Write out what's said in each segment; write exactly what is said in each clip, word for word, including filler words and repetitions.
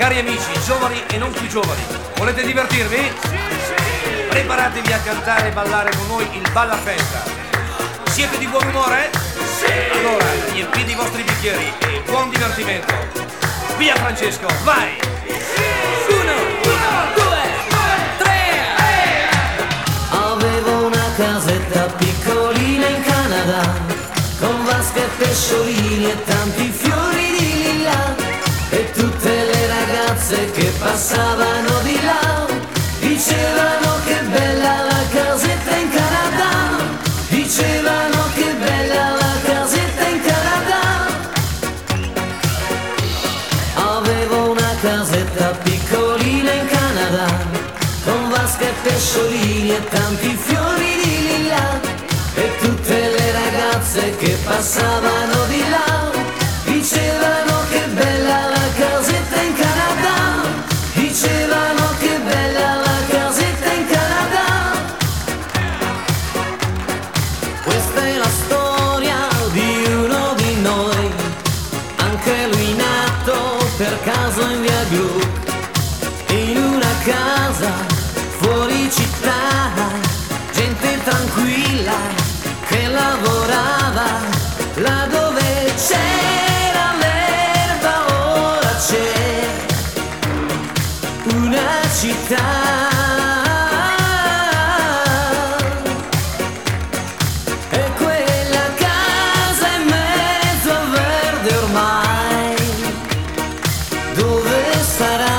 Cari amici, giovani e non più giovani, volete divertirvi? Sì, sì! Preparatevi a cantare e ballare con noi il Balla Festa. Siete di buon umore? Sì! Allora, riempite i vostri bicchieri e buon divertimento. Via Francesco, vai! Sì! Uno, uno, due, tre! Avevo una casetta piccolina in Canada, con vasche e pesciolini e tanti fiori di lilla. E tutte le ragazze che passavano di là dicevano che bella la casetta in Canada, dicevano che bella la casetta in Canada. Avevo una casetta piccolina in Canada, con vasche e pesciolini e tanti fiori di lilla. E tutte le ragazze che passavano di là dicevano che bella la casetta in Canada, dicevano che bella la casetta in Canada. Questa è la storia di uno di noi, anche lui nato per caso in via Gru, in una casa fuori città, gente tranquilla che lavorava là dove c'era l'erba, ora c'è una città. E quella casa in mezzo al verde ormai, dove sarà?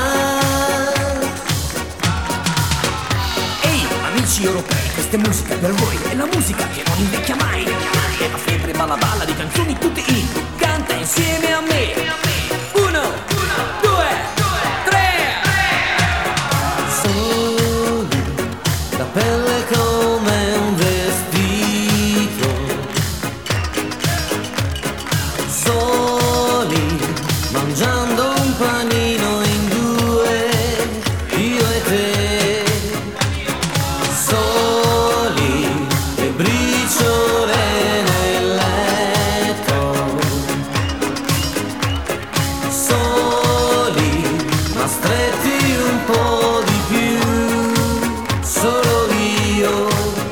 Ehi, amici europei, questa è musica per voi, è la musica che non invecchia mai. È la febbre balla balla di canzoni tutte in, canta insieme a me. Uno, due, tre. Soli, la pelle come un vestito, soli, mangiando un panino in due, io e te, soli, le briciole nel letto, soli, ma stretti un po' di più, solo io.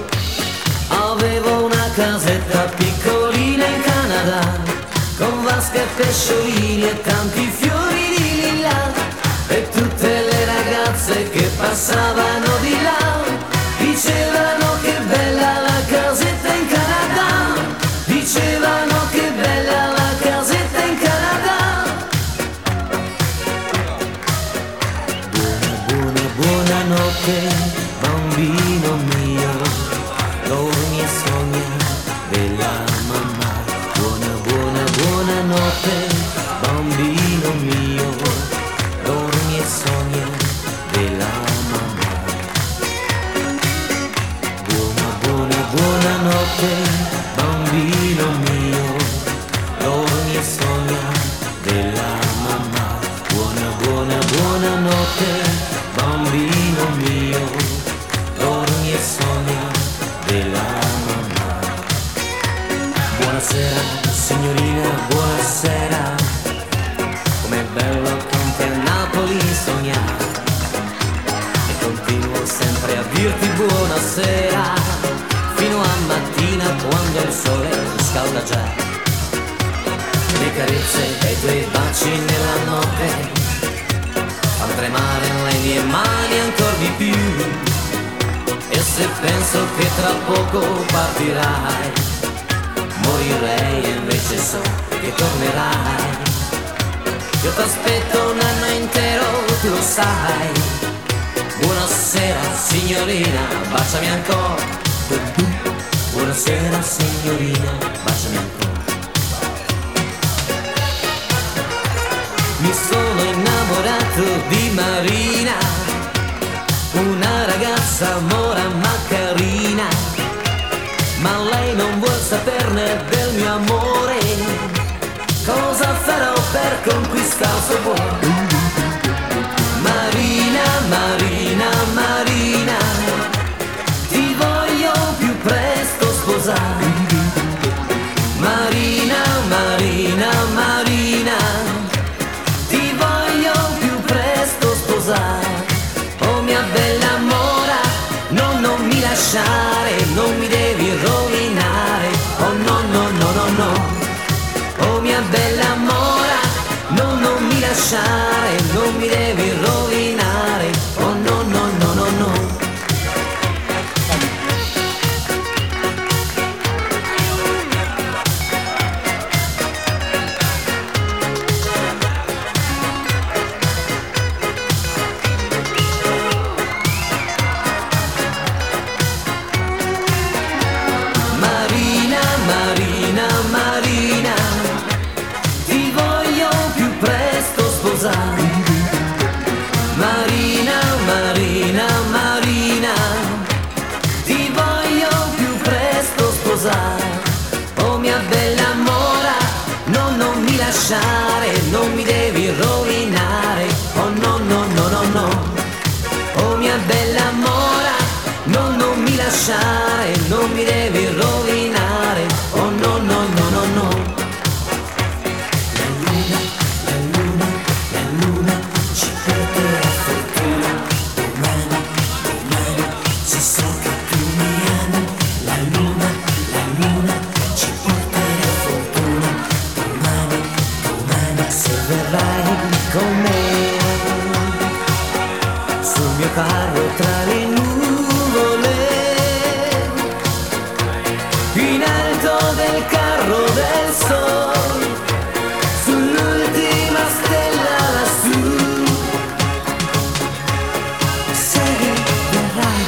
Avevo una casetta piccolina in Canada, con vasche e pesciolini e tanti fiori di lilla. E tutte le ragazze che passavano di là dicevano che bella la casetta in Canada, dicevano che bella la casetta in Canada. Buona, buona, buonanotte, bambino mio, dormi e sogna della mamma. Buona, buona, buonanotte, bambino mio, dormi e sogna della mamma. Buona, buona, buonanotte, bambino mio, dormi e sogna della mamma. Buona, buona, buonanotte, bambino mio, dormi e sogna della mamma. Buonasera, signorina, buonasera, com'è bello con te a Napoli sognare. E continuo sempre a dirti buonasera, fino a mattina quando il sole scalda già. Le carezze e i tuoi baci nella notte fan tremare le mie mani ancora di più. E se penso che tra poco partirai, morirei e invece so che tornerai. Io t'aspetto un anno intero, tu lo sai. Buonasera signorina, baciami ancora. Buonasera signorina, baciami ancora. Mi sono innamorato di Marina, una ragazza mora ma carina, ma lei non vuol saperne del mio amore. Cosa farò per conquistare il suo cuore? Marina, Marina, Marina, ti voglio più presto sposare. Marina, Marina, Marina, ti voglio più presto lasciare, non mi devi rovinare. Oh no no no no no. Oh mia bella mora, no non mi lasciare, non mi devi rovinare. Oh no no no no no. La luna, la luna, la luna ci porterà fortuna. Domani, domani, se so che tu mi ami. La luna, la luna ci porterà fortuna. Domani, domani, se verrai con me sul mio carro tra le nuvole, in alto del carro del sol, sull'ultima stella lassù, sei verrai.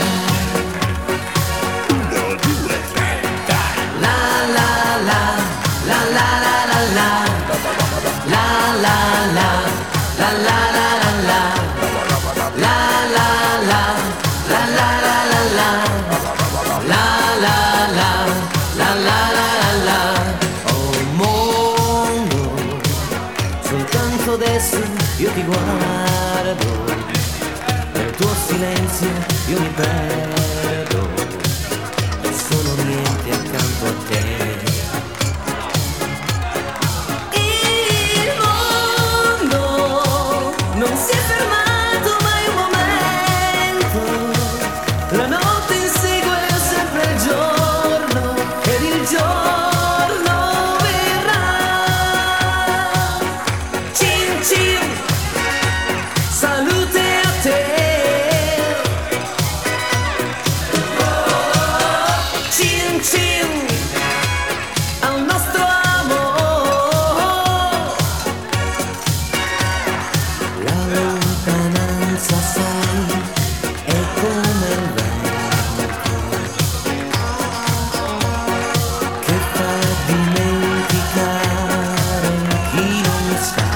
Uno, due, tre, dai. La la la, la la la la la, la la la, la la la la la. La la la, la la la la la, la la la, la la la la. Oh mondo, soltanto adesso io ti guardo, nel tuo silenzio io mi perdo, non sono niente accanto a te. Il mondo non si è fermato. La notte insegue sempre il giorno ed il giorno verrà. Cin cin, salute a te. Cin cin, al nostro amore. La lontananza sai è come il vento che fa dimenticare chi non sta.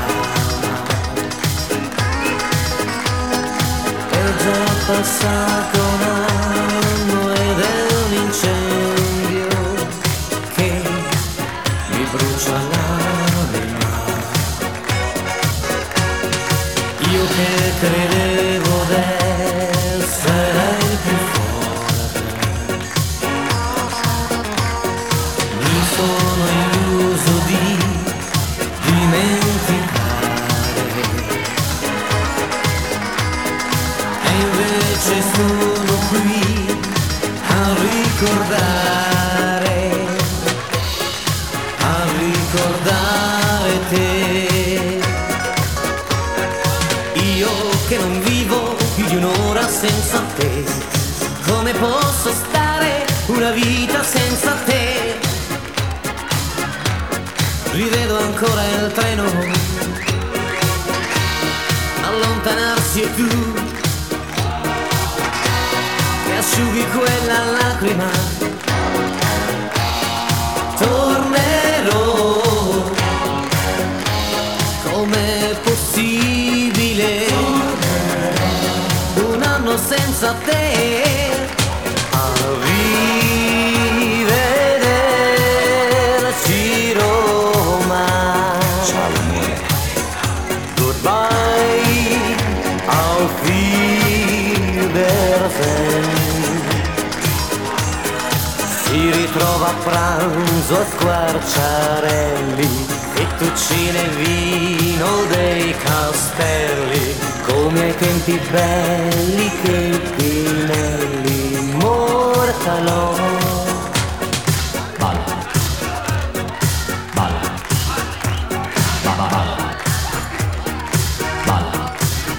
È già passato un anno ed è un incendio che mi brucia l'anima. Io che credevo d'essere il più forte, mi sono illuso di dimenticare, e invece sono qui a ricordare, a ricordare te. Io che non vivo più di un'ora senza te, come posso stare una vita senza te? Rivedo ancora il treno allontanarsi e tu che asciughi quella lacrima. Tornerò. Com'è possibile un anno senza te? A rivederci Roma. Ciao amore. Goodbye, auf Wiedersehen. Si ritrova a pranzo a Squarciarelli, fettuccine e vino dei castelli, come ai tempi belli che i Pinelli mortalò. Balla, balla, balla, balla, balla.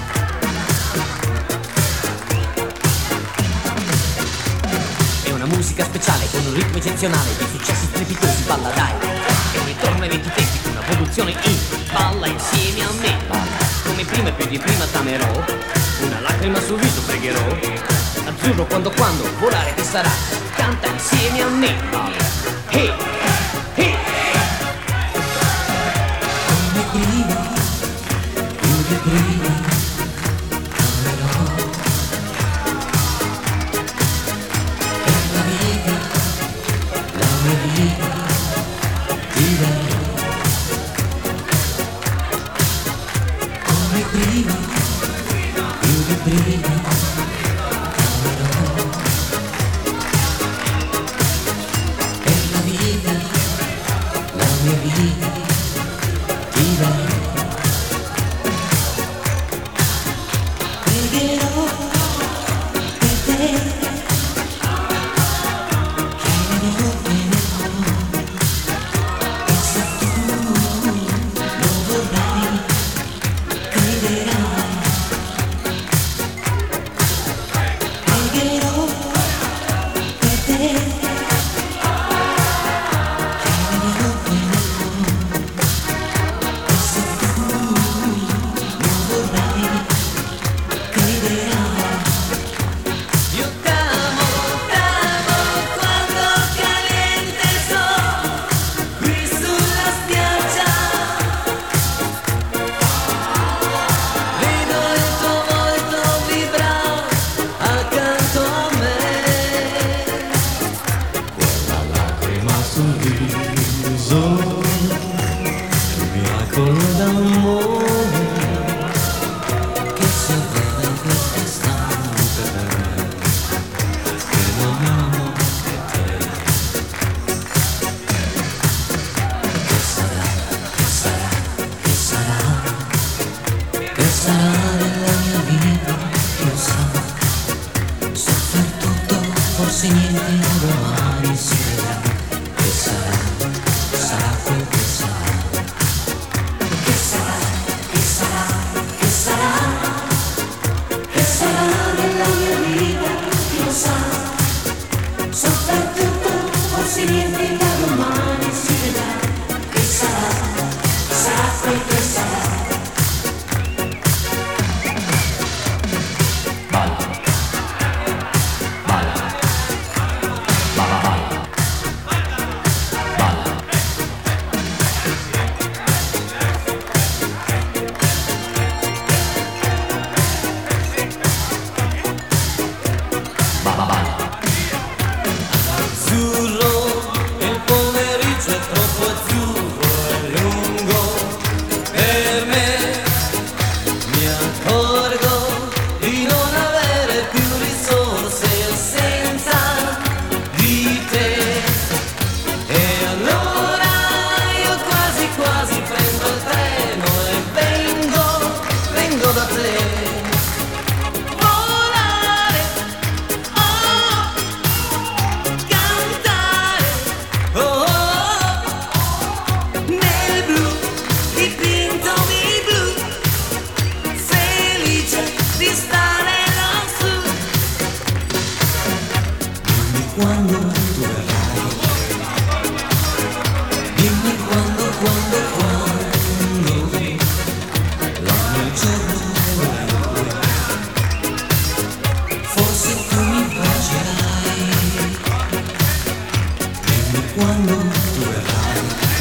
È una musica speciale con un ritmo eccezionale di successi strepitosi. Balla dai, è un ritorno ai vecchi tempi, una produzione in balla insieme a me. Balla. Come prima e più di prima t'amerò, una lacrima sul viso pregherò. Azzurro quando quando volare ti sarà, canta insieme a me. Balla. Hey, hey. Come prima, più di prima t'amerò. Per la vita, la mia vita ti darò. sorriso, un miracolo d'amore che sorrede questa istante per me, che non amo che te. Che sarà, che sarà, che sarà, che sarà della mia vita, chi lo sa, soffer tutto, forse niente domani si vedrà. Che sarà, sarà quel che sarà. Che sarà, che sarà, che sarà, che sarà della mia vita, chi lo sa, soffer tutto, forse niente da domani si vedrà. Che sarà, sarà quel che sarà. Balla, balla, balla, balla, balla, balla. Azzurro, il pomeriggio è troppo azzurro e lungo per me. Mi accorgo di non avere più risorse senza di te. E allora io quasi quasi prendo il treno e vengo, vengo da te. Volare, oh, cantare, oh, oh, nel blu, dipinto di blu, felice di stare lassù. Dimmi quando tu verrai, dimmi quando, quando, quando, l'anno e il giorno vorrei, forse tu mi bacerai. Dimmi quando tu verrai,